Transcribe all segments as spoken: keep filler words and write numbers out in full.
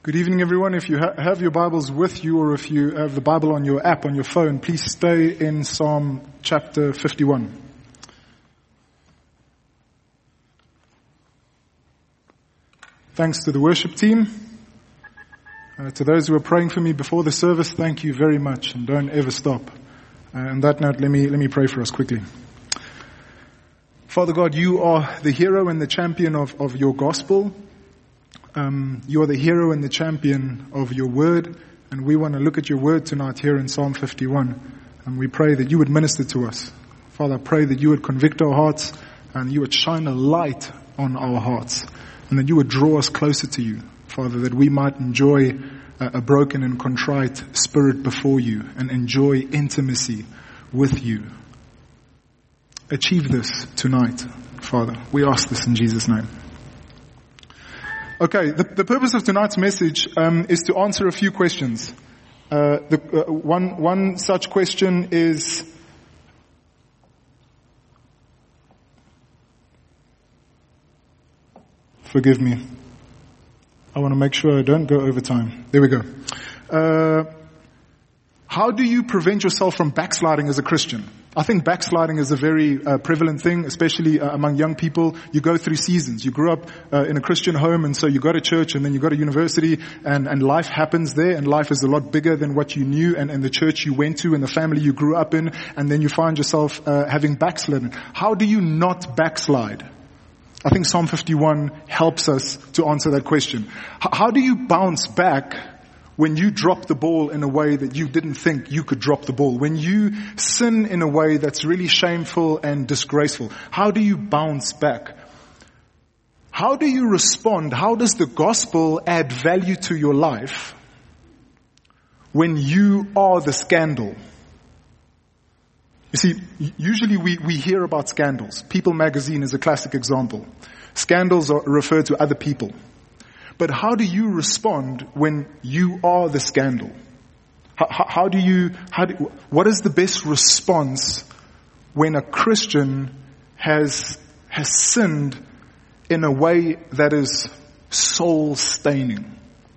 Good evening, everyone. If you ha- have your Bibles with you, or if you have the Bible on your app on your phone, please stay in Psalm chapter fifty-one. Thanks to the worship team. Uh, to those who are praying for me before the service, thank you very much, and don't ever stop. Uh, on that note, let me let me pray for us quickly. Father God, you are the hero and the champion of, of your gospel. Um, you are the hero and the champion of your word, and we want to look at your word tonight here in Psalm fifty-one, and we pray that you would minister to us. Father, I pray that you would convict our hearts, and you would shine a light on our hearts, and that you would draw us closer to you, Father, that we might enjoy a, a broken and contrite spirit before you, and enjoy intimacy with you. Achieve this tonight, Father. We ask this in Jesus' name. Okay, the, the purpose of tonight's message um, is to answer a few questions. Uh, the, uh, one, one such question is, forgive me, I want to make sure I don't go over time. There we go. Uh, how do you prevent yourself from backsliding as a Christian? I think backsliding is a very uh, prevalent thing, especially uh, among young people. You go through seasons. You grew up uh, in a Christian home, and so you go to church, and then you go to university, and, and life happens there, and life is a lot bigger than what you knew, and, and the church you went to, and the family you grew up in, and then you find yourself uh, having backslidden. How do you not backslide? I think Psalm fifty-one helps us to answer that question. H- how do you bounce back when you drop the ball in a way that you didn't think you could drop the ball? When you sin in a way that's really shameful and disgraceful, how do you bounce back? How do you respond? How does the gospel add value to your life when you are the scandal? You see, usually we, we hear about scandals. People magazine is a classic example. Scandals are referred to other people. But how do you respond when you are the scandal? How, how do you, how do, what is the best response when a Christian has, has sinned in a way that is soul staining?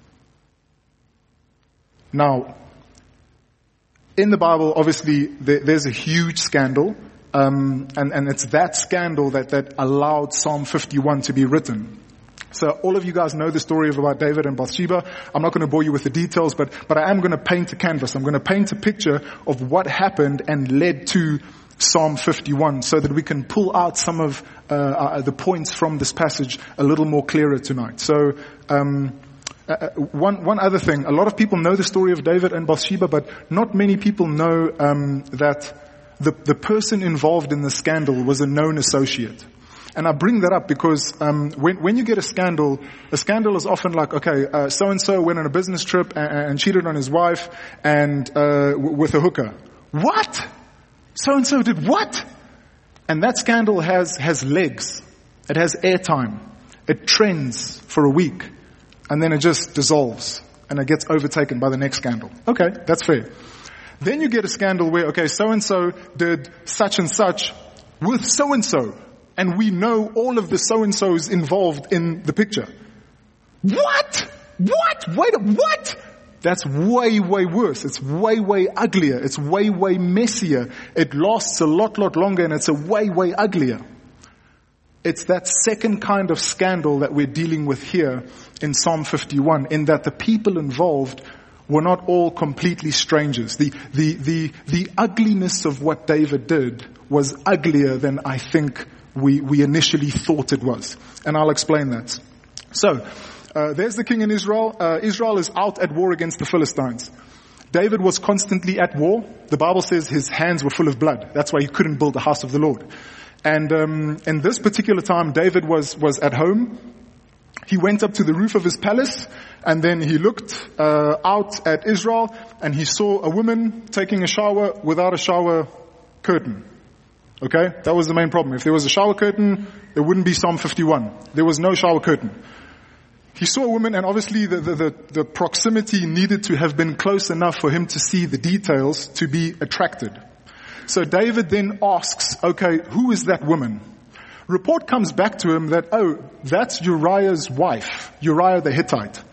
Now, in the Bible, obviously, there, there's a huge scandal, um, and, and it's that scandal that, that allowed Psalm fifty-one to be written. So all of you guys know the story of about David and Bathsheba. I'm not going to bore you with the details, but, but I am going to paint a canvas. I'm going to paint a picture of what happened and led to Psalm fifty-one, so that we can pull out some of uh, uh, the points from this passage a little more clearer tonight. So um, uh, one one other thing, a lot of people know the story of David and Bathsheba, but not many people know um, that the, the person involved in the scandal was a known associate. And I bring that up because um, when, when you get a scandal, a scandal is often like, okay, uh, so-and-so went on a business trip and, and cheated on his wife and uh, w- with a hooker. What? So-and-so did what? And that scandal has, has legs. It has airtime. It trends for a week. And then it just dissolves. And it gets overtaken by the next scandal. Okay, that's fair. Then you get a scandal where, okay, so-and-so did such and such with so-and-so. And we know all of the so-and-sos involved in the picture. What? What? Wait, what? That's way, way worse. It's way, way uglier. It's way, way messier. It lasts a lot, lot longer, and it's a way, way uglier. It's that second kind of scandal that we're dealing with here in Psalm fifty-one, in that the people involved were not all completely strangers. The, the, the, the ugliness of what David did was uglier than I think we, we initially thought it was. And I'll explain that. So, uh, there's the king in Israel. Uh, Israel is out at war against the Philistines. David was constantly at war. The Bible says his hands were full of blood. That's why he couldn't build the house of the Lord. And, um, in this particular time, David was, was at home. He went up to the roof of his palace, and then he looked, uh, out at Israel, and he saw a woman taking a shower without a shower curtain. Okay, that was the main problem. If there was a shower curtain, there wouldn't be Psalm fifty-one. There was no shower curtain. He saw a woman, and obviously the, the, the, the proximity needed to have been close enough for him to see the details to be attracted. So David then asks, okay, who is that woman? Report comes back to him that, oh, that's Uriah's wife, Uriah the Hittite.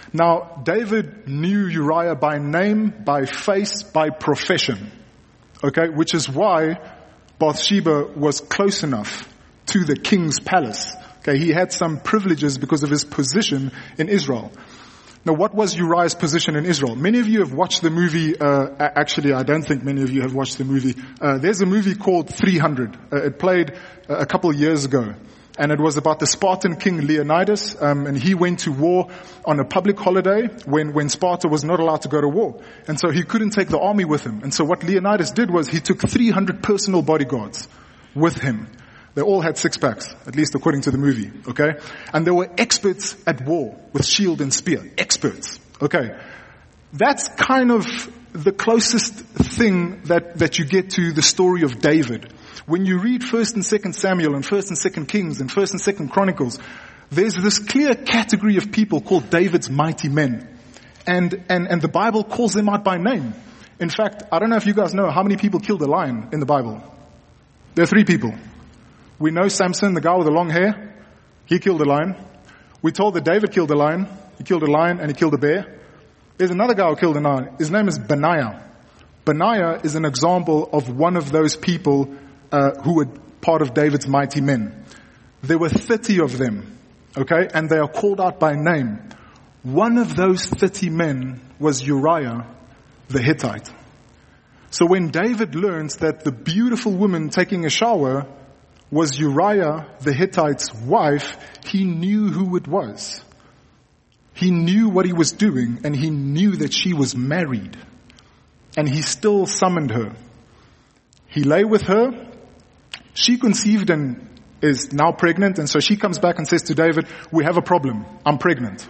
Now, David knew Uriah by name, by face, by profession. Okay, which is why Bathsheba was close enough to the king's palace. Okay, he had some privileges because of his position in Israel. Now, what was Uriah's position in Israel? Many of you have watched the movie, uh, actually, I don't think many of you have watched the movie. Uh, there's a movie called three hundred. Uh, it played uh, a couple of years ago. And it was about the Spartan king Leonidas, um, and he went to war on a public holiday when, when Sparta was not allowed to go to war. And so he couldn't take the army with him. And so what Leonidas did was he took three hundred personal bodyguards with him. They all had six packs, at least according to the movie, okay? And they were experts at war with shield and spear. Experts, okay? That's kind of the closest thing that, that you get to the story of David. When you read First and Second Samuel and First and Second Kings and First and Second Chronicles, there's this clear category of people called David's mighty men. And, and, and the Bible calls them out by name. In fact, I don't know if you guys know how many people killed a lion in the Bible. There are three people. We know Samson, the guy with the long hair. He killed a lion. We're told that David killed a lion. He killed a lion and he killed a bear. There's another guy who killed a lion. His name is Benaiah. Benaiah is an example of one of those people uh, who were part of David's mighty men. There were thirty of them, okay, and they are called out by name. One of those thirty men was Uriah the Hittite. So when David learns that the beautiful woman taking a shower was Uriah the Hittite's wife, he knew who it was. He knew what he was doing, and he knew that she was married. And he still summoned her. He lay with her. She conceived and is now pregnant, and so she comes back and says to David, we have a problem. I'm pregnant.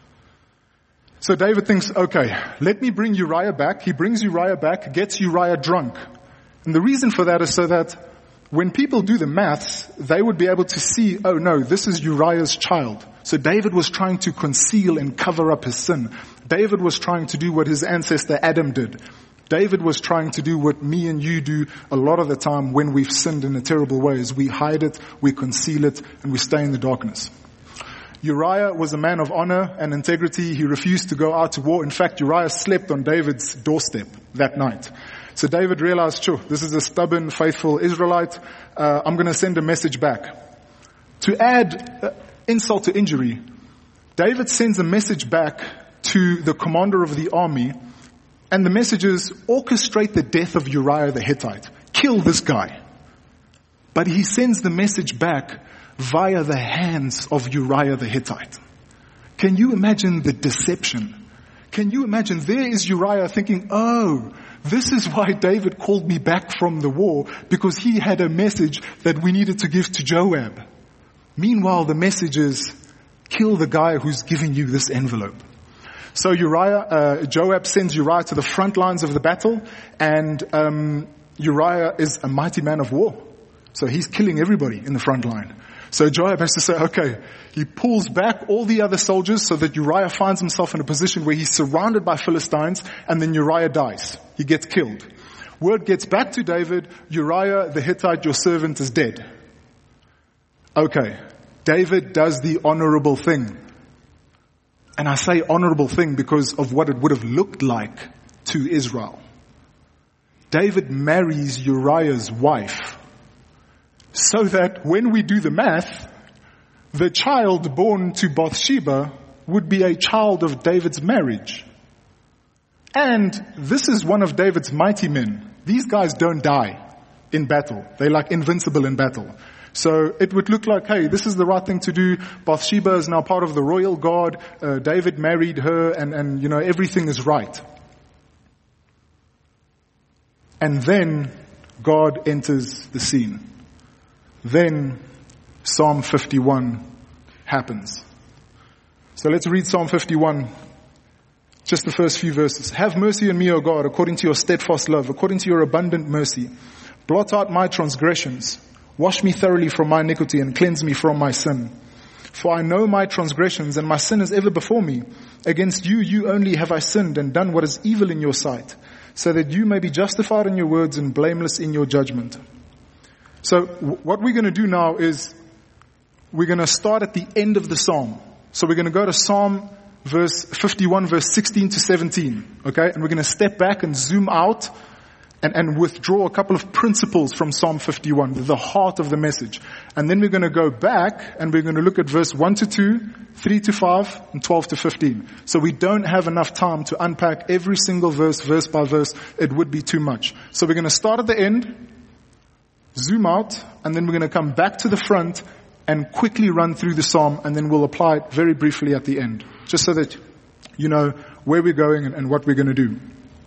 So David thinks, okay, let me bring Uriah back. He brings Uriah back, gets Uriah drunk. And the reason for that is so that when people do the maths, they would be able to see, oh no, this is Uriah's child. So David was trying to conceal and cover up his sin. David was trying to do what his ancestor Adam did. David was trying to do what me and you do a lot of the time when we've sinned in a terrible way, is we hide it, we conceal it, and we stay in the darkness. Uriah was a man of honor and integrity. He refused to go out to war. In fact, Uriah slept on David's doorstep that night. So David realized, sure, this is a stubborn, faithful Israelite. Uh, I'm going to send a message back. To add uh, insult to injury, David sends a message back to the commander of the army, and the message is, orchestrate the death of Uriah the Hittite. Kill this guy. But he sends the message back via the hands of Uriah the Hittite. Can you imagine the deception? Can you imagine, there is Uriah thinking, oh, this is why David called me back from the war, because he had a message that we needed to give to Joab. Meanwhile, the message is, kill the guy who's giving you this envelope. So Uriah, uh, Joab sends Uriah to the front lines of the battle, and um, Uriah is a mighty man of war. So he's killing everybody in the front line. So Joab has to say, okay, he pulls back all the other soldiers so that Uriah finds himself in a position where he's surrounded by Philistines, and then Uriah dies. He gets killed. Word gets back to David, Uriah the Hittite, your servant, is dead. Okay, David does the honorable thing. And I say honorable thing because of what it would have looked like to Israel. David marries Uriah's wife so that when we do the math, the child born to Bathsheba would be a child of David's marriage. And this is one of David's mighty men. These guys don't die in battle. They're like invincible in battle. So it would look like, hey, this is the right thing to do. Bathsheba is now part of the royal guard. Uh, David married her, and, and, you know, everything is right. And then God enters the scene. Then Psalm fifty-one happens. So let's read Psalm fifty-one, just the first few verses. Have mercy on me, O God, according to your steadfast love, according to your abundant mercy. Blot out my transgressions. Wash me thoroughly from my iniquity and cleanse me from my sin. For I know my transgressions, and my sin is ever before me. Against you, you only have I sinned and done what is evil in your sight, so that you may be justified in your words and blameless in your judgment. So what we're going to do now is we're going to start at the end of the psalm. So we're going to go to Psalm verse fifty-one, verse sixteen to seventeen. Okay, and we're going to step back and zoom out and, and withdraw a couple of principles from Psalm fifty-one, the heart of the message. And then we're going to go back and we're going to look at verse one to two, three to five, and twelve to fifteen. So we don't have enough time to unpack every single verse, verse by verse. It would be too much. So we're going to start at the end, zoom out, and then we're going to come back to the front and quickly run through the psalm, and then we'll apply it very briefly at the end, just so that you know where we're going and, and what we're going to do.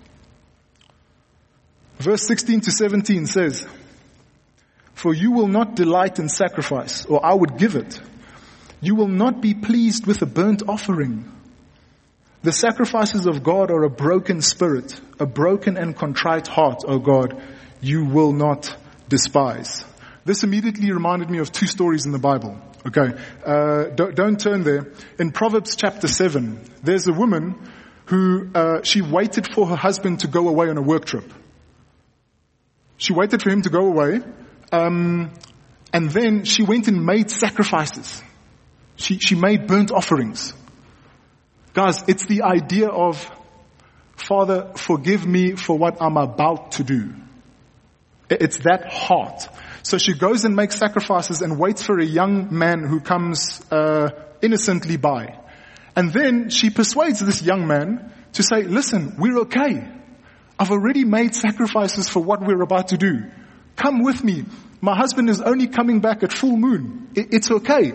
Verse sixteen to seventeen says, "For you will not delight in sacrifice, or I would give it. You will not be pleased with a burnt offering. The sacrifices of God are a broken spirit, a broken and contrite heart, O God, you will not despise." This immediately reminded me of two stories in the Bible. Okay, uh, don't, don't turn there. In Proverbs chapter seven, there's a woman who, uh, she waited for her husband to go away on a work trip. She waited for him to go away, um, and then she went and made sacrifices. She, she made burnt offerings. Guys, it's the idea of, Father, forgive me for what I'm about to do. It's that heart. So she goes and makes sacrifices and waits for a young man who comes uh, innocently by. And then she persuades this young man to say, listen, we're okay. I've already made sacrifices for what we're about to do. Come with me. My husband is only coming back at full moon. It's okay.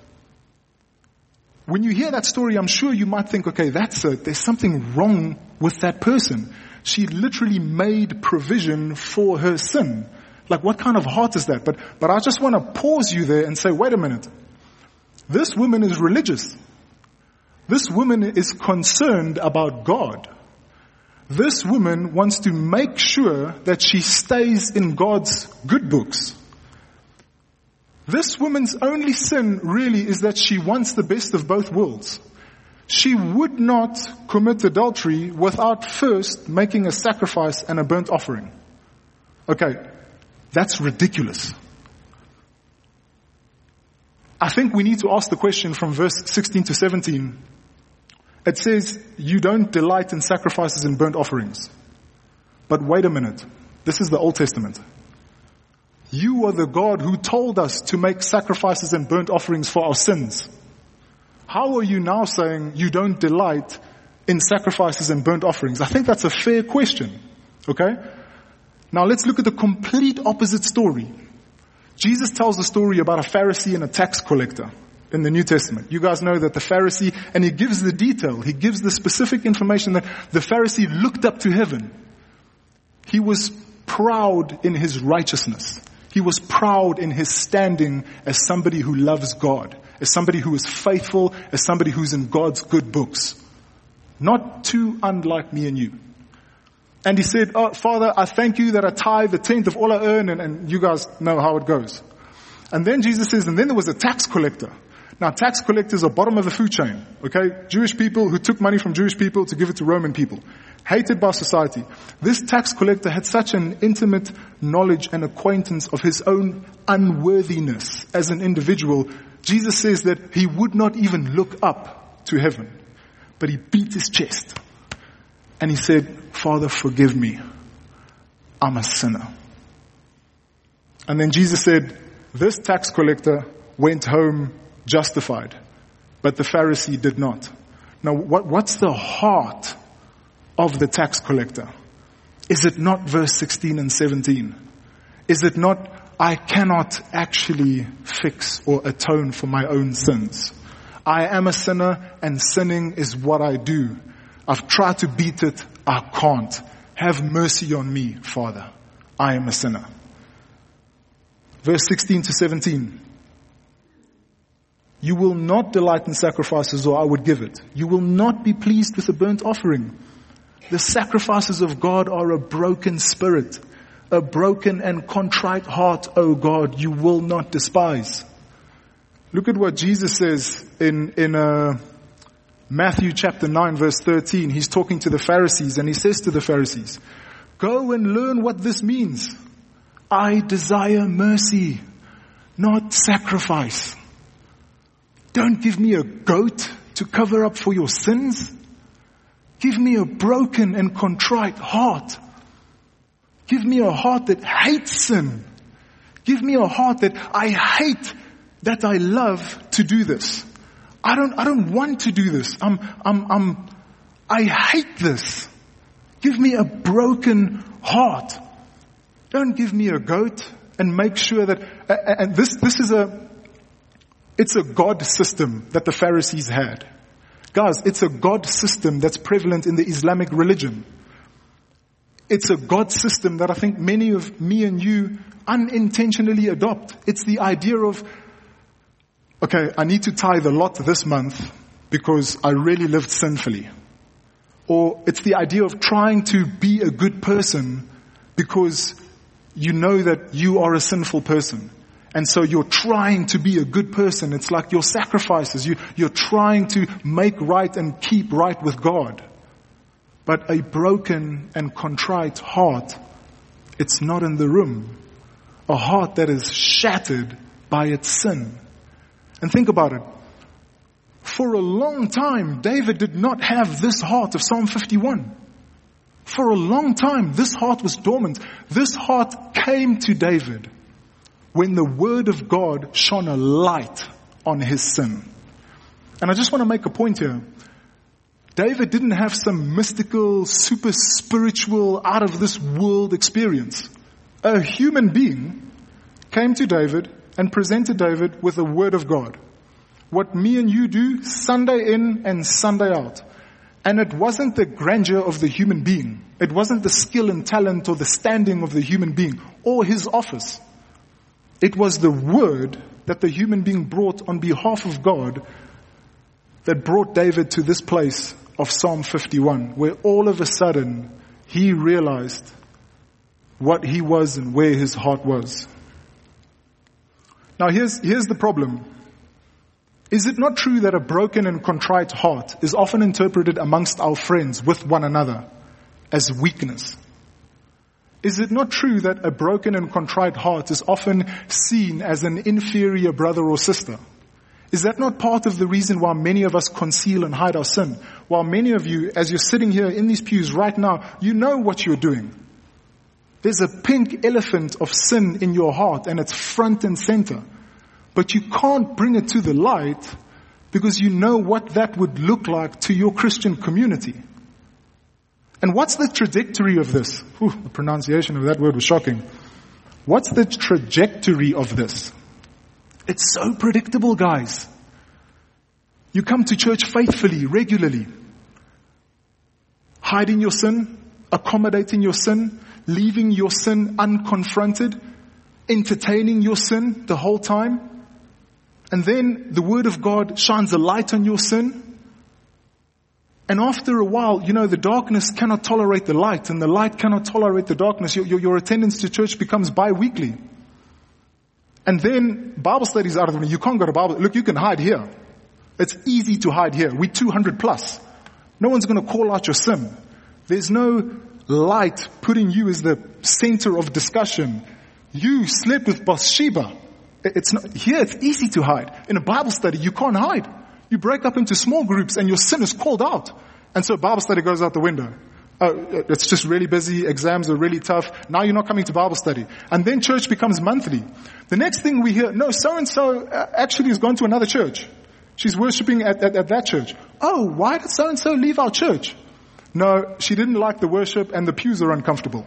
When you hear that story, I'm sure you might think, okay, that's it. There's something wrong with that person. She literally made provision for her sin. Like, what kind of heart is that? But, but I just want to pause you there and say, wait a minute. This woman is religious. This woman is concerned about God. This woman wants to make sure that she stays in God's good books. This woman's only sin really is that she wants the best of both worlds. She would not commit adultery without first making a sacrifice and a burnt offering. Okay, that's ridiculous. I think we need to ask the question from verse sixteen to seventeen. It says, you don't delight in sacrifices and burnt offerings. But wait a minute. This is the Old Testament. You are the God who told us to make sacrifices and burnt offerings for our sins. How are you now saying you don't delight in sacrifices and burnt offerings? I think that's a fair question. Okay? Now let's look at the complete opposite story. Jesus tells a story about a Pharisee and a tax collector in the New Testament. You guys know that the Pharisee, and he gives the detail, he gives the specific information that the Pharisee looked up to heaven. He was proud in his righteousness. He was proud in his standing as somebody who loves God, as somebody who is faithful, as somebody who's in God's good books. Not too unlike me and you. And he said, oh, Father, I thank you that I tithe the tenth of all I earn, and, and you guys know how it goes. And then Jesus says, and then there was a tax collector. Now, tax collectors are bottom of the food chain, okay? Jewish people who took money from Jewish people to give it to Roman people. Hated by society. This tax collector had such an intimate knowledge and acquaintance of his own unworthiness as an individual. Jesus says that he would not even look up to heaven, but he beat his chest. And he said, Father, forgive me. I'm a sinner. And then Jesus said, this tax collector went home justified, but the Pharisee did not. Now, what, what's the heart of the tax collector? Is it not verse sixteen and seventeen? Is it not, I cannot actually fix or atone for my own sins? I am a sinner and sinning is what I do. I've tried to beat it. I can't. Have mercy on me, Father. I am a sinner. Verse sixteen to seventeen. You will not delight in sacrifices, or I would give it. You will not be pleased with a burnt offering. The sacrifices of God are a broken spirit, a broken and contrite heart, O God, you will not despise. Look at what Jesus says in, in uh, Matthew chapter nine, verse thirteen. He's talking to the Pharisees, and he says to the Pharisees, go and learn what this means. I desire mercy, not sacrifice. Don't give me a goat to cover up for your sins? Give me a broken and contrite heart. Give me a heart that hates sin. Give me a heart that I hate that I love to do this. I don't, I don't want to do this. I'm, I'm, I'm, I hate this. Give me a broken heart. Don't give me a goat and make sure that, and this, this is a, it's a God system that the Pharisees had. Guys, it's a God system that's prevalent in the Islamic religion. It's a God system that I think many of me and you unintentionally adopt. It's the idea of, okay, I need to tithe a lot this month because I really lived sinfully. Or it's the idea of trying to be a good person because you know that you are a sinful person. And so you're trying to be a good person. It's like your sacrifices. You, you're trying to make right and keep right with God. But a broken and contrite heart, it's not in the room. A heart that is shattered by its sin. And think about it. For a long time, David did not have this heart of Psalm fifty-one. For a long time, this heart was dormant. This heart came to David when the word of God shone a light on his sin. And I just want to make a point here. David didn't have some mystical, super spiritual, out of this world experience. A human being came to David and presented David with the word of God. What me and you do Sunday in and Sunday out. And it wasn't the grandeur of the human being. It wasn't the skill and talent or the standing of the human being or his office. It was the word that the human being brought on behalf of God that brought David to this place of Psalm fifty-one, where all of a sudden he realized what he was and where his heart was. Now here's, here's the problem. Is it not true that a broken and contrite heart is often interpreted amongst our friends with one another as weakness? Is it not true that a broken and contrite heart is often seen as an inferior brother or sister? Is that not part of the reason why many of us conceal and hide our sin? While many of you, as you're sitting here in these pews right now, you know what you're doing. There's a pink elephant of sin in your heart and it's front and center. But you can't bring it to the light because you know what that would look like to your Christian community. And what's the trajectory of this? Whew, the pronunciation of that word was shocking. What's the trajectory of this? It's so predictable, guys. You come to church faithfully, regularly, hiding your sin, accommodating your sin, leaving your sin unconfronted, entertaining your sin the whole time. And then the word of God shines a light on your sin. And after a while, you know, the darkness cannot tolerate the light and the light cannot tolerate the darkness. Your, your, your attendance to church becomes bi-weekly. And then Bible studies out of the way. You can't go to Bible. Look, you can hide here. It's easy to hide here. We're two hundred plus. No one's going to call out your sin. There's no light putting you as the center of discussion. You slept with Bathsheba. It's not, here it's easy to hide. In a Bible study, you can't hide. You break up into small groups and your sin is called out. And so Bible study goes out the window. Oh, it's just really busy. Exams are really tough. Now you're not coming to Bible study. And then church becomes monthly. The next thing we hear, no, so-and-so actually has gone to another church. She's worshiping at, at, at that church. Oh, why did so-and-so leave our church? No, she didn't like the worship and the pews are uncomfortable.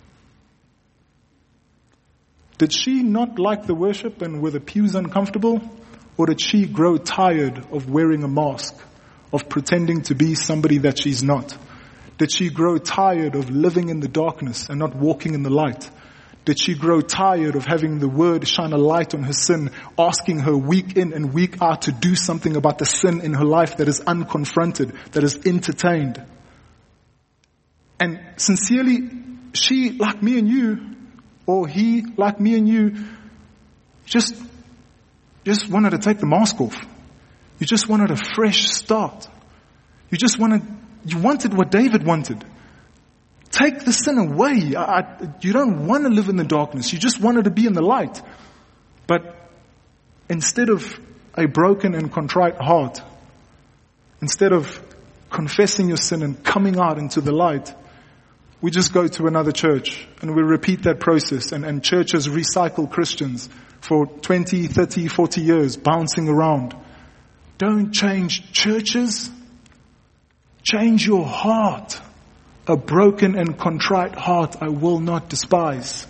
Did she not like the worship and were the pews uncomfortable? Or did she grow tired of wearing a mask, of pretending to be somebody that she's not? Did she grow tired of living in the darkness and not walking in the light? Did she grow tired of having the word shine a light on her sin, asking her week in and week out to do something about the sin in her life that is unconfronted, that is entertained? And sincerely, she, like me and you, or he, like me and you, just, just wanted to take the mask off. You just wanted a fresh start. You just wanted, you wanted what David wanted. Take the sin away. I, I, you don't want to live in the darkness. You just wanted to be in the light. But instead of a broken and contrite heart, Instead of confessing your sin and coming out into the light, we just go to another church and we repeat that process, and, and churches recycle Christians for twenty, thirty, forty years, bouncing around. Don't change churches. Change your heart. A broken and contrite heart I will not despise.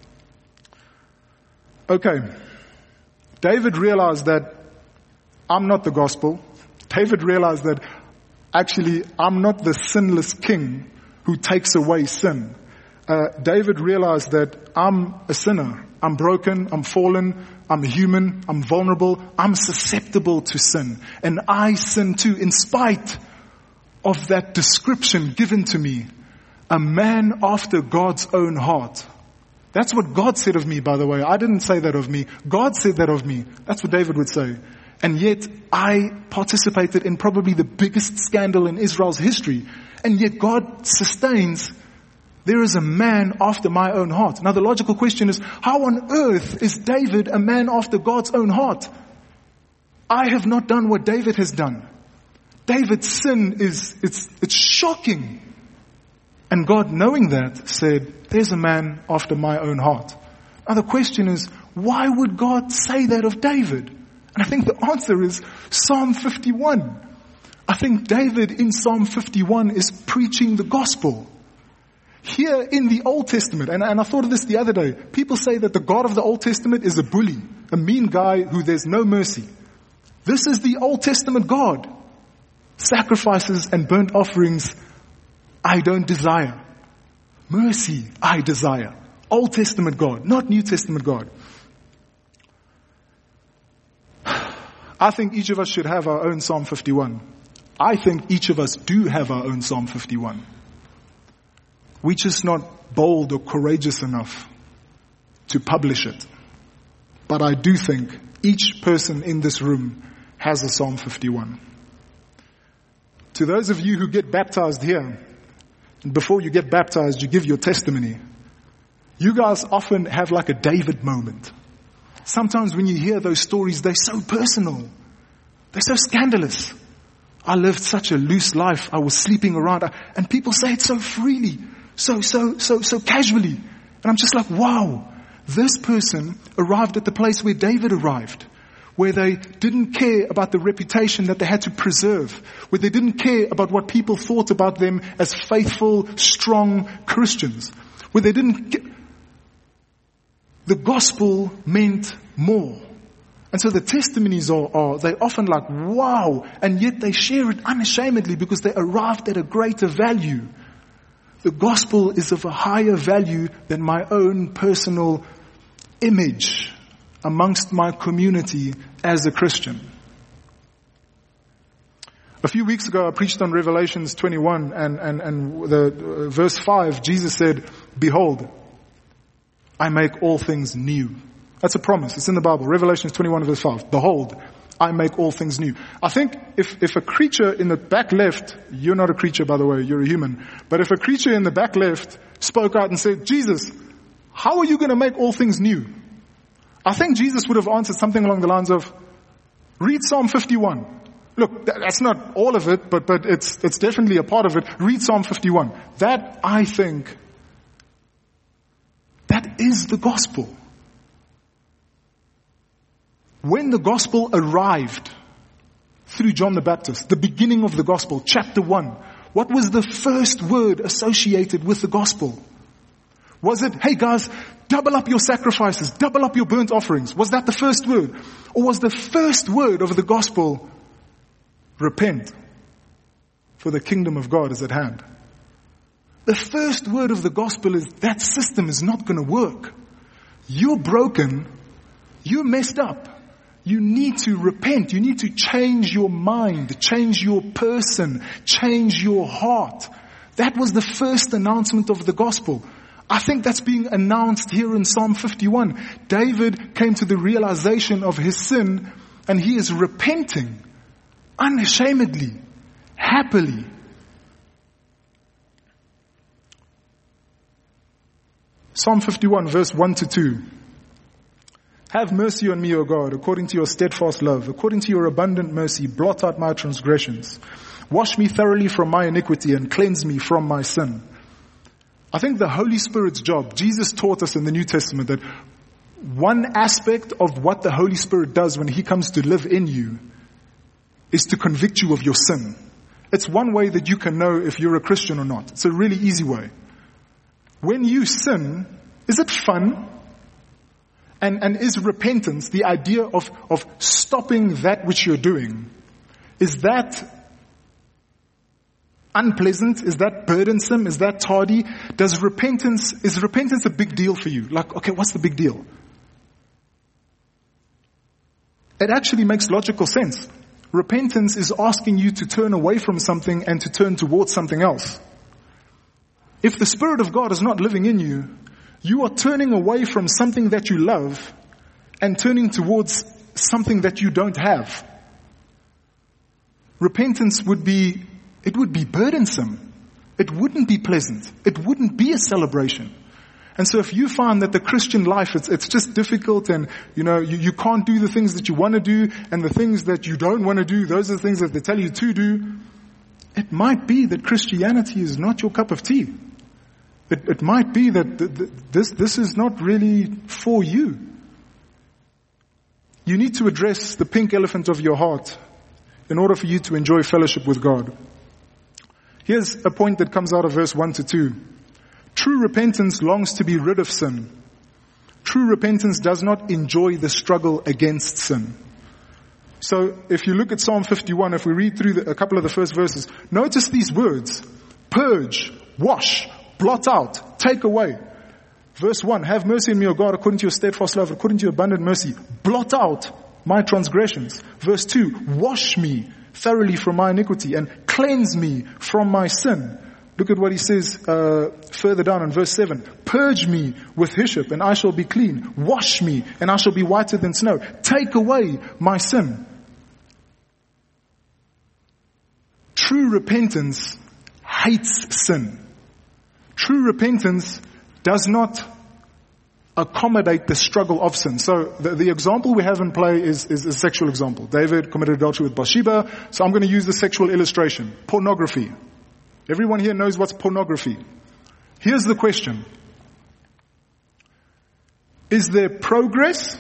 Okay. David realized that I'm not the gospel. David realized that actually I'm not the sinless king who takes away sin. Uh, David realized that I'm a sinner. I'm broken, I'm fallen, I'm human, I'm vulnerable, I'm susceptible to sin. And I sin too, in spite of that description given to me. A man after God's own heart. That's what God said of me, by the way. I didn't say that of me. God said that of me. That's what David would say. And yet I participated in probably the biggest scandal in Israel's history. And yet God sustains, there is a man after my own heart. Now the logical question is, how on earth is David a man after God's own heart? I have not done what David has done. David's sin is, it's, it's shocking. And God, knowing that, said, there's a man after my own heart. Now the question is, why would God say that of David? And I think the answer is Psalm fifty-one. I think David in Psalm fifty-one is preaching the gospel. Here in the Old Testament, and, and I thought of this the other day, people say that the God of the Old Testament is a bully, a mean guy who there's no mercy. This is the Old Testament God. Sacrifices and burnt offerings I don't desire. Mercy I desire. Old Testament God, not New Testament God. I think each of us should have our own Psalm fifty-one. I think each of us do have our own Psalm fifty-one. We're just not bold or courageous enough to publish it. But I do think each person in this room has a Psalm fifty-one. To those of you who get baptized here, and before you get baptized, you give your testimony. You guys often have like a David moment. Sometimes when you hear those stories, they're so personal. They're so scandalous. I lived such a loose life. I was sleeping around. And people say it so freely, so, so, so, so casually. And I'm just like, wow, this person arrived at the place where David arrived. Where they didn't care about the reputation that they had to preserve. Where they didn't care about what people thought about them as faithful, strong Christians. Where they didn't get... The gospel meant more. And so the testimonies are, are, they're often like, wow, and yet they share it unashamedly because they arrived at a greater value. The gospel is of a higher value than my own personal image amongst my community as a Christian. A few weeks ago, I preached on Revelations twenty-one, and, and, and the uh, verse five, Jesus said, behold, I make all things new. That's a promise. It's in the Bible. Revelations twenty-one, verse five. Behold, I make all things new. I think if, if a creature in the back left, you're not a creature, by the way, you're a human. But if a creature in the back left spoke out and said, Jesus, how are you going to make all things new? I think Jesus would have answered something along the lines of, read Psalm fifty-one. Look, that's not all of it, but, but it's, it's definitely a part of it. Read Psalm fifty-one. That, I think, that is the gospel. When the gospel arrived through John the Baptist, the beginning of the gospel, chapter one, what was the first word associated with the gospel? Was it, hey guys, double up your sacrifices, double up your burnt offerings? Was that the first word? Or was the first word of the gospel, repent, for the kingdom of God is at hand? The first word of the gospel is that system is not going to work. You're broken. You're messed up. You need to repent. You need to change your mind, change your person, change your heart. That was the first announcement of the gospel. I think that's being announced here in Psalm fifty-one. David came to the realization of his sin and he is repenting unashamedly, happily. Psalm fifty-one verse one to two. Have mercy on me, O God, according to your steadfast love. According to your abundant mercy, blot out my transgressions. Wash me thoroughly from my iniquity and cleanse me from my sin. I think the Holy Spirit's job, Jesus taught us in the New Testament that one aspect of what the Holy Spirit does when He comes to live in you is to convict you of your sin. It's one way that you can know if you're a Christian or not. It's a really easy way. When you sin, is it fun? And, and is repentance, the idea of, of stopping that which you're doing, is that unpleasant? Is that burdensome? Is that tardy? Does repentance, is repentance a big deal for you? Like, okay, what's the big deal? It actually makes logical sense. Repentance is asking you to turn away from something and to turn towards something else. If the Spirit of God is not living in you, you are turning away from something that you love and turning towards something that you don't have. Repentance would be, it would be burdensome. It wouldn't be pleasant. It wouldn't be a celebration. And so if you find that the Christian life, it's, it's just difficult and, you know, you, you can't do the things that you want to do and the things that you don't want to do, those are the things that they tell you to do, it might be that Christianity is not your cup of tea. It, it might be that th- th- this, this is not really for you. You need to address the pink elephant of your heart in order for you to enjoy fellowship with God. Here's a point that comes out of verse one to two. True repentance longs to be rid of sin. True repentance does not enjoy the struggle against sin. So if you look at Psalm fifty-one, if we read through the, a couple of the first verses, notice these words: purge, wash, blot out, take away. Verse one, have mercy on me, O God, according to your steadfast love, according to your abundant mercy. Blot out my transgressions. Verse two, wash me thoroughly from my iniquity and cleanse me from my sin. Look at what he says uh, further down in verse seven. Purge me with hyssop and I shall be clean. Wash me and I shall be whiter than snow. Take away my sin. True repentance hates sin. True repentance does not accommodate the struggle of sin. So the, the example we have in play is, is a sexual example. David committed adultery with Bathsheba. So I'm going to use the sexual illustration. Pornography. Everyone here knows what's pornography. Here's the question. Is there progress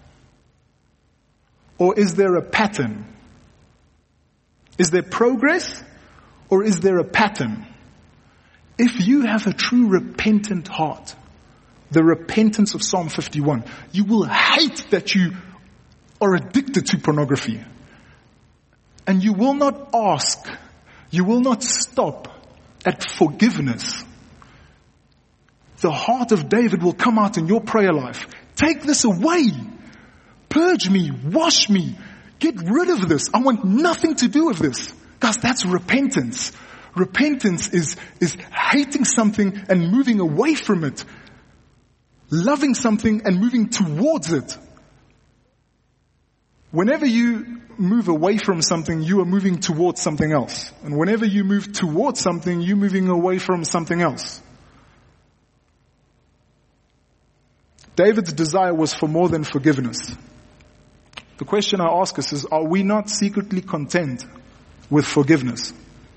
or is there a pattern? Is there progress or is there a pattern? If you have a true repentant heart, the repentance of Psalm fifty-one, you will hate that you are addicted to pornography. And you will not ask, you will not stop at forgiveness. The heart of David will come out in your prayer life. Take this away. Purge me, wash me, get rid of this. I want nothing to do with this. Guys, that's repentance. Repentance is, is hating something and moving away from it. Loving something and moving towards it. Whenever you move away from something, you are moving towards something else. And whenever you move towards something, you're moving away from something else. David's desire was for more than forgiveness. The question I ask us is, are we not secretly content with forgiveness?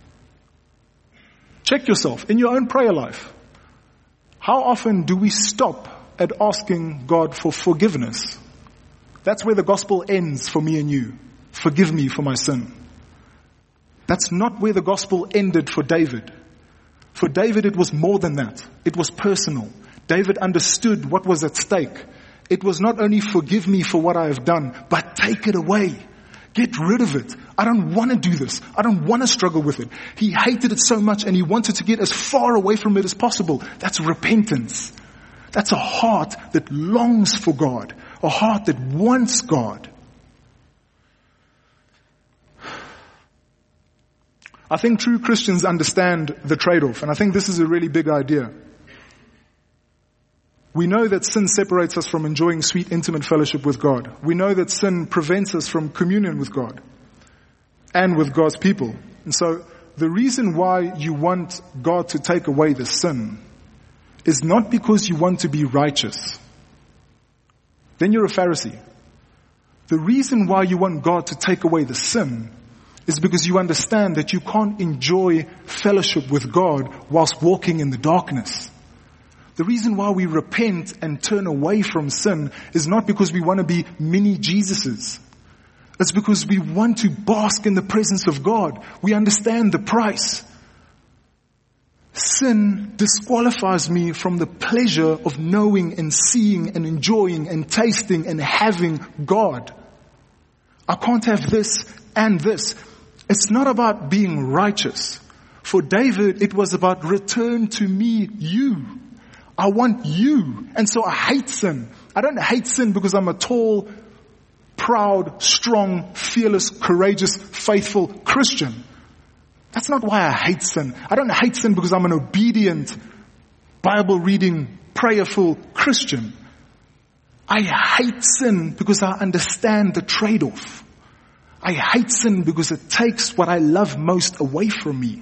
Check yourself in your own prayer life. How often do we stop at asking God for forgiveness? That's where the gospel ends for me and you. Forgive me for my sin. That's not where the gospel ended for David. For David, it was more than that. It was personal. David understood what was at stake. It was not only forgive me for what I have done, but take it away. Get rid of it. I don't want to do this. I don't want to struggle with it. He hated it so much and he wanted to get as far away from it as possible. That's repentance. That's a heart that longs for God. A heart that wants God. I think true Christians understand the trade-off, and I think this is a really big idea. We know that sin separates us from enjoying sweet, intimate fellowship with God. We know that sin prevents us from communion with God and with God's people. And so the reason why you want God to take away the sin is not because you want to be righteous. then you're a Pharisee. The reason why you want God to take away the sin is because you understand that you can't enjoy fellowship with God whilst walking in the darkness. The reason why we repent and turn away from sin is not because we want to be mini Jesuses. It's because we want to bask in the presence of God. We understand the price. Sin disqualifies me from the pleasure of knowing and seeing and enjoying and tasting and having God. I can't have this and this. It's not about being righteous. For David, it was about return to me, you. I want you. And so I hate sin. I don't hate sin because I'm a tall, proud, strong, fearless, courageous, faithful Christian. That's not why I hate sin. I don't hate sin because I'm an obedient, Bible-reading, prayerful Christian. I hate sin because I understand the trade-off. I hate sin because it takes what I love most away from me.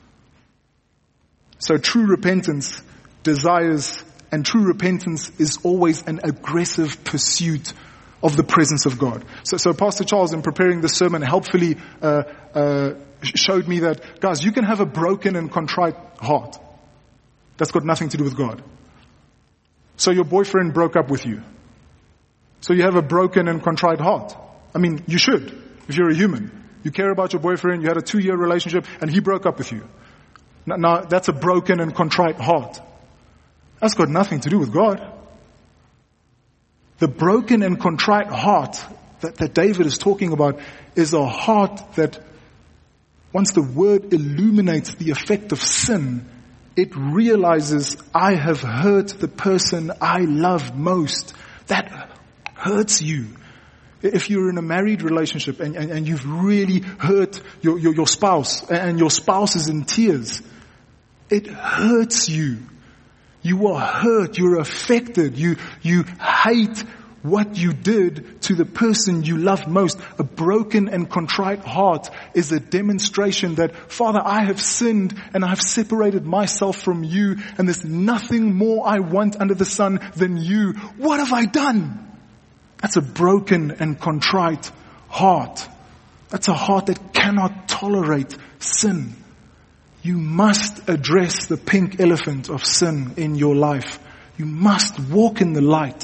So true repentance desires, and true repentance is always an aggressive pursuit of the presence of God. So, so Pastor Charles, in preparing the sermon, helpfully uh, uh, showed me that, guys, you can have a broken and contrite heart. That's got nothing to do with God. So your boyfriend broke up with you. So you have a broken and contrite heart. I mean, you should, if you're a human. You care about your boyfriend, you had a two-year relationship, and he broke up with you. Now, now that's a broken and contrite heart. That's got nothing to do with God. The broken and contrite heart that, that David is talking about is a heart that, once the word illuminates the effect of sin, it realizes, I have hurt the person I love most. That hurts you. If you're in a married relationship and, and, and you've really hurt your, your, your spouse, and your spouse is in tears, it hurts you. You are hurt. You're affected. You, you hate what you did to the person you loved most. A broken and contrite heart is a demonstration that, Father, I have sinned and I have separated myself from you, and there's nothing more I want under the sun than you. What have I done? That's a broken and contrite heart. That's a heart that cannot tolerate sin. You must address the pink elephant of sin in your life. You must walk in the light.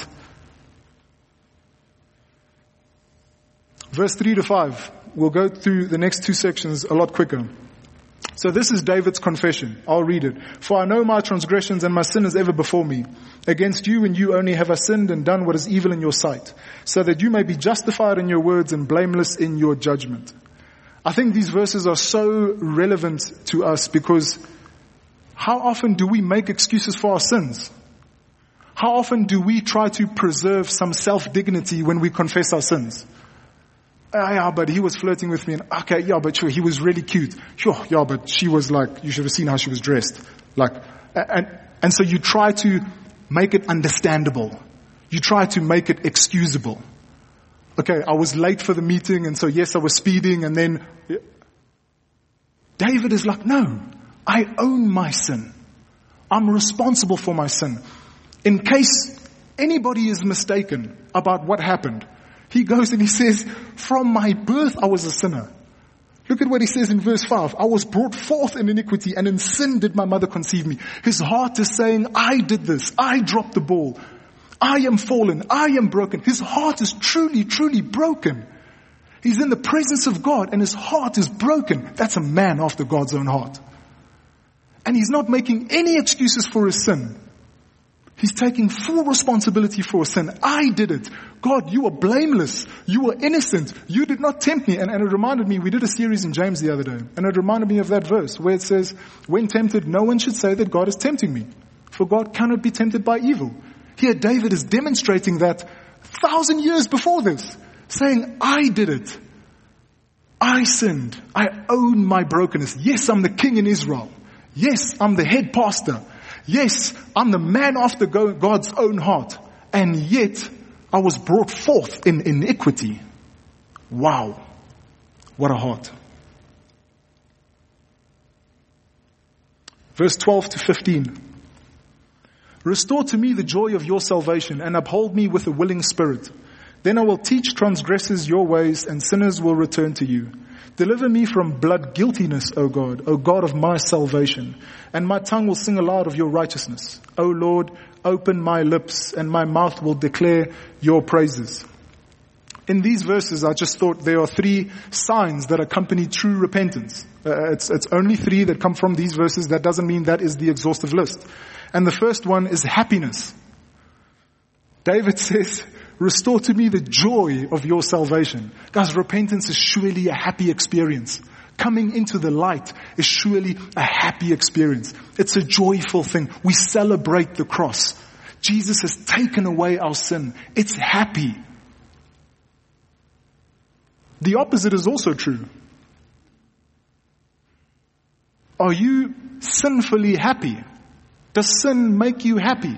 Verse three to five. We'll go through the next two sections a lot quicker. So this is David's confession. I'll read it. For I know my transgressions and my sin is ever before me. Against you and you only have I sinned and done what is evil in your sight, so that you may be justified in your words and blameless in your judgment. I think these verses are so relevant to us because how often do we make excuses for our sins? How often do we try to preserve some self-dignity when we confess our sins? Ah, yeah, but he was flirting with me. And, okay, yeah, but sure, he was really cute. Sure, yeah, but she was like, you should have seen how she was dressed. Like, and, and so you try to make it understandable. You try to make it excusable. Okay, I was late for the meeting, and so yes, I was speeding, and then David is like, no, I own my sin. I'm responsible for my sin. In case anybody is mistaken about what happened, he goes and he says, from my birth I was a sinner. Look at what he says in verse five. I was brought forth in iniquity, and in sin did my mother conceive me. His heart is saying, I did this. I dropped the ball. I am fallen. I am broken. His heart is truly, truly broken. He's in the presence of God and his heart is broken. That's a man after God's own heart. And he's not making any excuses for his sin. He's taking full responsibility for his sin. I did it. God, you are blameless. You are innocent. You did not tempt me. And, and it reminded me, we did a series in James the other day. And it reminded me of that verse where it says, when tempted, no one should say that God is tempting me. For God cannot be tempted by evil. Here David is demonstrating that a thousand years before this, saying, I did it. I sinned. I own my brokenness. Yes, I'm the king in Israel. Yes, I'm the head pastor. Yes, I'm the man after God's own heart. And yet, I was brought forth in iniquity. Wow. What a heart. Verse twelve to fifteen. Restore to me the joy of your salvation and uphold me with a willing spirit. Then I will teach transgressors your ways and sinners will return to you. Deliver me from blood guiltiness, O God, O God of my salvation, and my tongue will sing aloud of your righteousness. O Lord, open my lips and my mouth will declare your praises. In these verses, I just thought there are three signs that accompany true repentance. Uh, it's, it's only three that come from these verses. That doesn't mean that is the exhaustive list. And the first one is happiness. David says, restore to me the joy of your salvation. Guys, repentance is surely a happy experience. Coming into the light is surely a happy experience. It's a joyful thing. We celebrate the cross. Jesus has taken away our sin. It's happy. The opposite is also true. Are you sinfully happy? Does sin make you happy?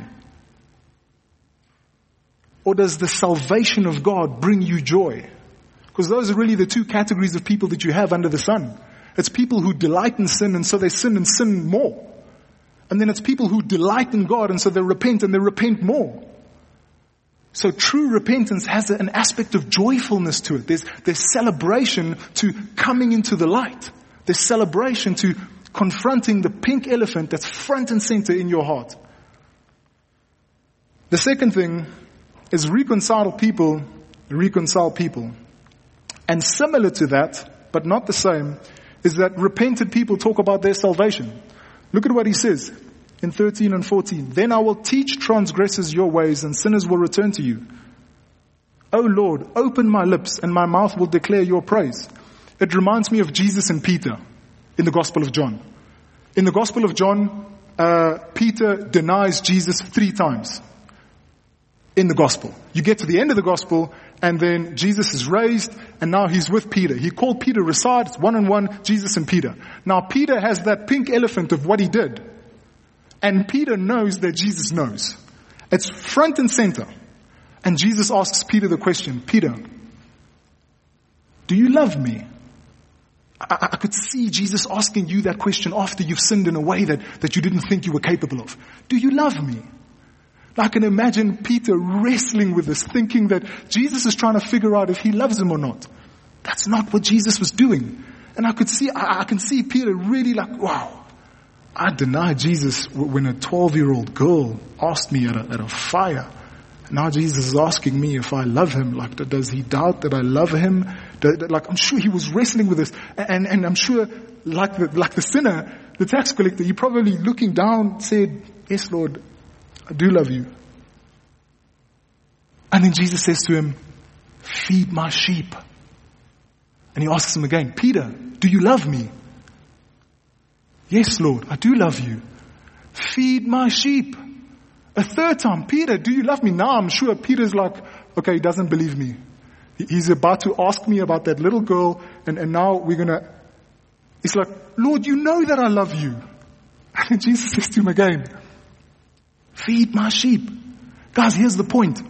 Or does the salvation of God bring you joy? Because those are really the two categories of people that you have under the sun. It's people who delight in sin and so they sin and sin more. And then it's people who delight in God and so they repent and they repent more. So true repentance has an aspect of joyfulness to it. There's, there's celebration to coming into the light. There's celebration to confronting the pink elephant that's front and center in your heart. The second thing is reconciled people reconcile people. And similar to that, but not the same, is that repentant people talk about their salvation. Look at what he says in thirteen and fourteen. Then I will teach transgressors your ways and sinners will return to you. O Lord, open my lips and my mouth will declare your praise. It reminds me of Jesus and Peter in the Gospel of John. In the Gospel of John, uh, Peter denies Jesus three times in the Gospel. You get to the end of the Gospel and then Jesus is raised and now he's with Peter. He called Peter aside. It's one on one, Jesus and Peter. Now Peter has that pink elephant of what he did. And Peter knows that Jesus knows. It's front and center. And Jesus asks Peter the question, Peter, do you love me? I, I could see Jesus asking you that question after you've sinned in a way that, that you didn't think you were capable of. Do you love me? I can imagine Peter wrestling with this, thinking that Jesus is trying to figure out if he loves him or not. That's not what Jesus was doing. And I could see, I, I can see Peter really like, wow, I denied Jesus when a twelve-year-old girl asked me at a, at a fire. Now Jesus is asking me if I love him. Like, does he doubt that I love him? Like, I'm sure he was wrestling with this. And, and I'm sure, like the, like the sinner, the tax collector, he probably looking down said, yes, Lord, I do love you. And then Jesus says to him, feed my sheep. And he asks him again, Peter, do you love me? Yes, Lord, I do love you. Feed my sheep. A third time, Peter, do you love me? Now I'm sure Peter's like, okay, he doesn't believe me. He's about to ask me about that little girl, and, and now we're going to, he's like, Lord, you know that I love you. And then Jesus says to him again, feed my sheep. Guys, here's the point.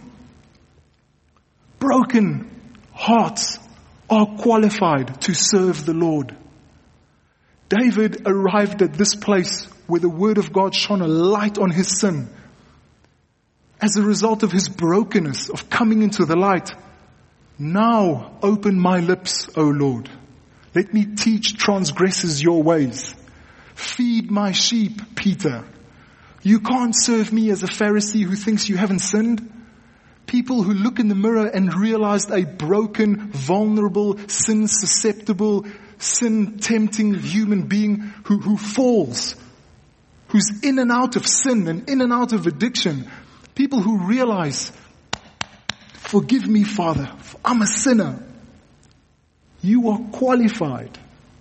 Broken hearts are qualified to serve the Lord. David arrived at this place where the word of God shone a light on his sin. As a result of his brokenness, of coming into the light, now open my lips, O Lord. Let me teach transgressors your ways. Feed my sheep, Peter. You can't serve me as a Pharisee who thinks you haven't sinned. People who look in the mirror and realize a broken, vulnerable, sin-susceptible, sin-tempting human being who, who falls, who's in and out of sin and in and out of addiction. People who realize, forgive me, Father, I'm a sinner. You are qualified.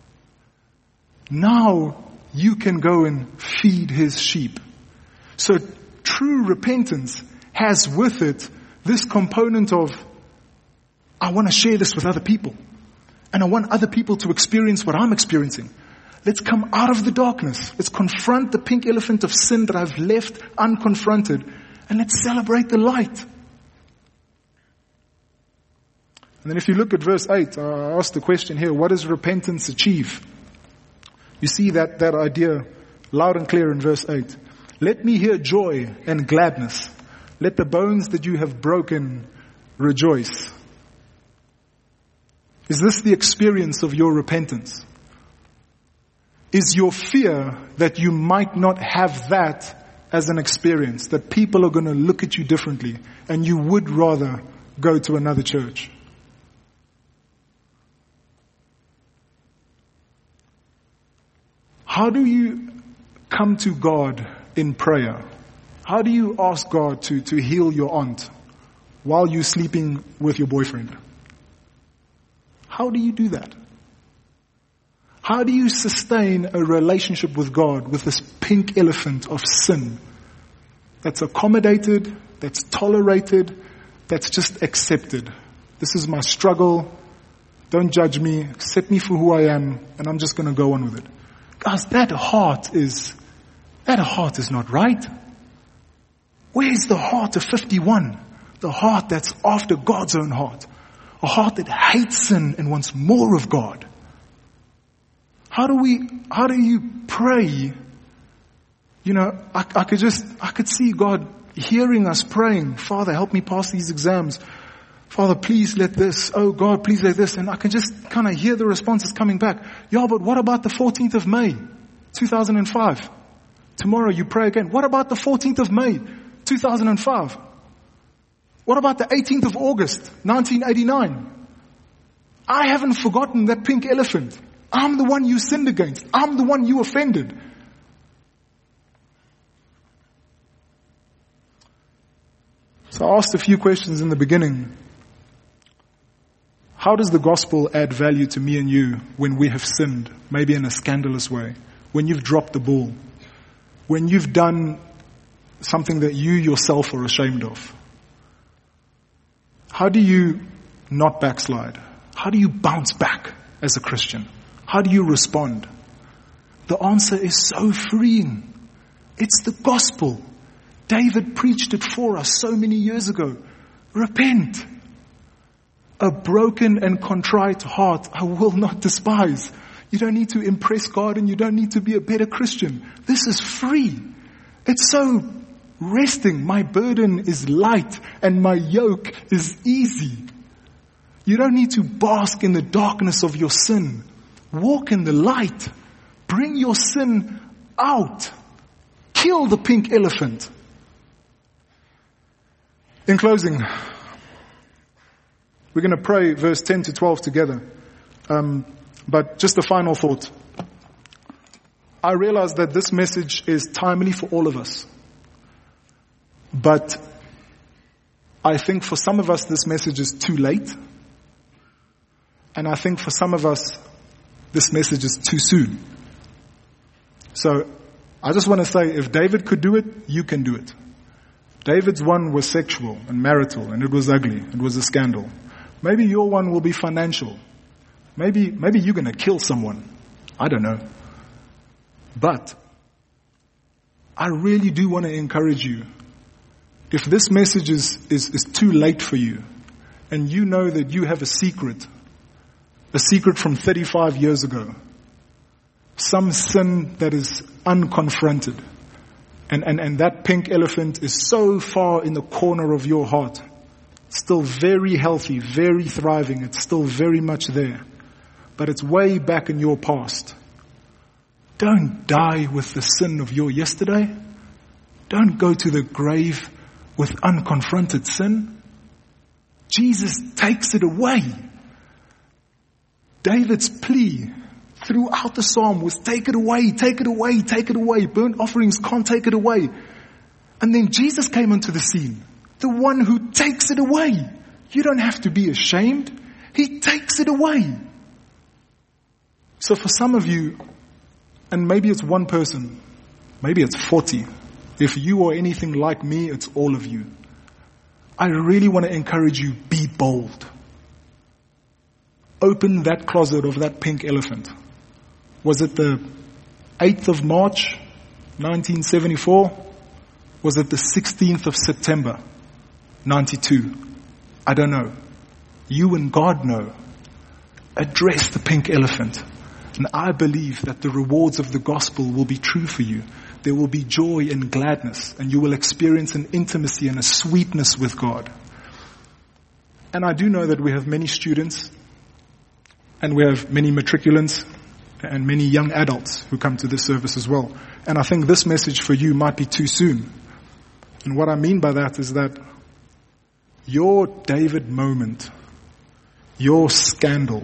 Now you can go and feed his sheep. So true repentance has with it this component of, I want to share this with other people. And I want other people to experience what I'm experiencing. Let's come out of the darkness. Let's confront the pink elephant of sin that I've left unconfronted. And let's celebrate the light. And then if you look at verse eight, I asked the question here, what does repentance achieve? You see that, that idea loud and clear in verse eight. Let me hear joy and gladness. Let the bones that you have broken rejoice. Is this the experience of your repentance? Is your fear that you might not have that as an experience, that people are going to look at you differently and you would rather go to another church? How do you come to God in prayer? How do you ask God to, to heal your aunt while you're sleeping with your boyfriend? How do you do that? How do you sustain a relationship with God with this pink elephant of sin that's accommodated, that's tolerated, that's just accepted? This is my struggle. Don't judge me. Accept me for who I am, and I'm just going to go on with it. Guys, that heart is, that heart is not right. Where's the heart of fifty-one? The heart that's after God's own heart. A heart that hates sin and wants more of God. How do we, how do you pray? You know, I, I could just, I could see God hearing us praying. Father, help me pass these exams. Father, please let this. Oh God, please let this. And I can just kind of hear the responses coming back. Yeah, but what about the fourteenth of May, two thousand five? Tomorrow you pray again. What about the fourteenth of May, two thousand five? What about the eighteenth of August, nineteen eighty-nine? I haven't forgotten that pink elephant. I'm the one you sinned against. I'm the one you offended. So I asked a few questions in the beginning. How does the gospel add value to me and you when we have sinned, maybe in a scandalous way? When you've dropped the ball? When you've done something that you yourself are ashamed of? How do you not backslide? How do you bounce back as a Christian? How do you respond? The answer is so freeing. It's the gospel. David preached it for us so many years ago. Repent. A broken and contrite heart I will not despise. You don't need to impress God and you don't need to be a better Christian. This is free. It's so resting. My burden is light and my yoke is easy. You don't need to bask in the darkness of your sin. Walk in the light. Bring your sin out. Kill the pink elephant. In closing, we're going to pray verse ten to twelve together. Um, but just a final thought. I realize that this message is timely for all of us. But I think for some of us this message is too late. And I think for some of us this message is too soon. So I just want to say, if David could do it, you can do it. David's one was sexual and marital, and it was ugly. It was a scandal. Maybe your one will be financial. Maybe, maybe you're going to kill someone. I don't know. But I really do want to encourage you. If this message is, is, is too late for you, and you know that you have a secret, a secret from thirty-five years ago, some sin that is unconfronted, and, and, and that pink elephant is so far in the corner of your heart, still very healthy, very thriving, it's still very much there, but it's way back in your past. Don't die with the sin of your yesterday. Don't go to the grave with unconfronted sin. Jesus takes it away. David's plea throughout the psalm was, take it away, take it away, take it away. Burnt offerings can't take it away. And then Jesus came onto the scene, the one who takes it away. You don't have to be ashamed. He takes it away. So for some of you, and maybe it's one person, maybe it's forty. If you are anything like me, it's all of you. I really want to encourage you, be bold. Open that closet of that pink elephant. Was it the eighth of March, nineteen seventy-four? Was it the sixteenth of September, ninety-two? I don't know. You and God know. Address the pink elephant. And I believe that the rewards of the gospel will be true for you. there will be joy and gladness, and you will experience an intimacy and a sweetness with God. And I do know that we have many students, and we have many matriculants, and many young adults who come to this service as well. And I think this message for you might be too soon. And what I mean by that is that your David moment, your scandal,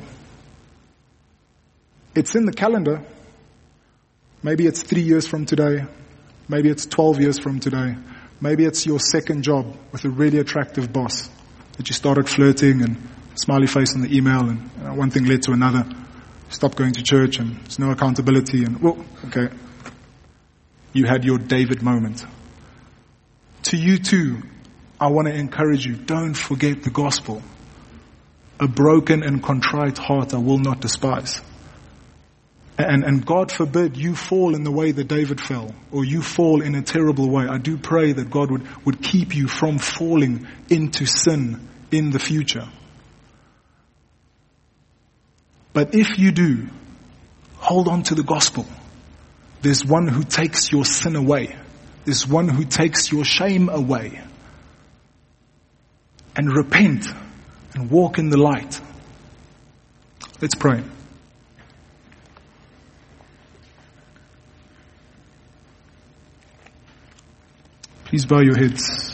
it's in the calendar. Maybe it's three years from today. Maybe it's twelve years from today. Maybe it's your second job with a really attractive boss that you started flirting and smiley face on the email, and you know, one thing led to another. Stop going to church and there's no accountability, and well, okay. You had your David moment. To you too, I want to encourage you, don't forget the gospel. A broken and contrite heart I will not despise. And, and God forbid you fall in the way that David fell, or you fall in a terrible way. I do pray that God would, would keep you from falling into sin in the future. But if you do, hold on to the gospel. There's one who takes your sin away. There's one who takes your shame away. And repent and walk in the light. Let's pray. Please bow your heads.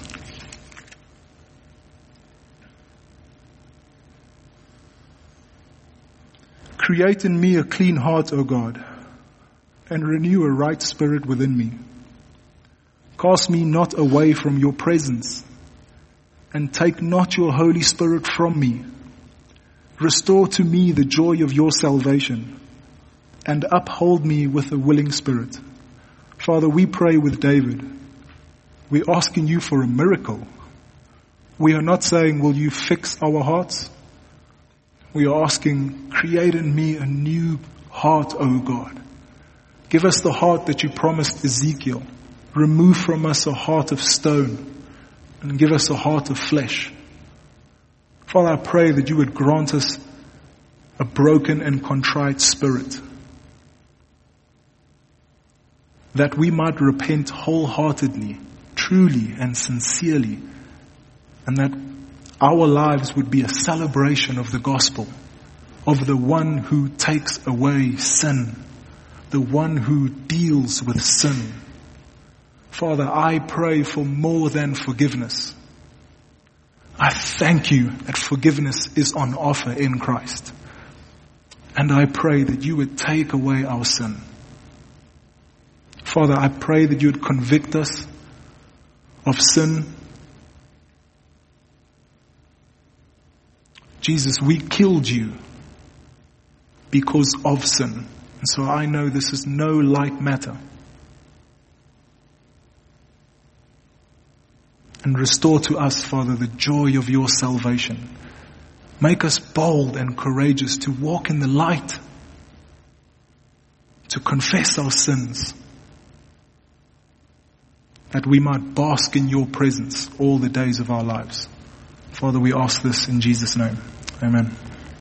Create in me a clean heart, O God, and renew a right spirit within me. Cast me not away from your presence, and take not your Holy Spirit from me. Restore to me the joy of your salvation, and uphold me with a willing spirit. Father, we pray with David. We're asking you for a miracle. We are not saying, will you fix our hearts? We are asking, create in me a new heart, O God. Give us the heart that you promised Ezekiel. Remove from us a heart of stone and give us a heart of flesh. Father, I pray that you would grant us a broken and contrite spirit, that we might repent wholeheartedly, truly and sincerely, and that our lives would be a celebration of the gospel, of the one who takes away sin, the one who deals with sin. Father, I pray for more than forgiveness. I thank you that forgiveness is on offer in Christ. And I pray that you would take away our sin. Father, I pray that you would convict us of sin. Jesus, we killed you because of sin. And so I know this is no light matter. And restore to us, Father, the joy of your salvation. Make us bold and courageous to walk in the light, to confess our sins, that we might bask in your presence all the days of our lives. Father, we ask this in Jesus' name. Amen.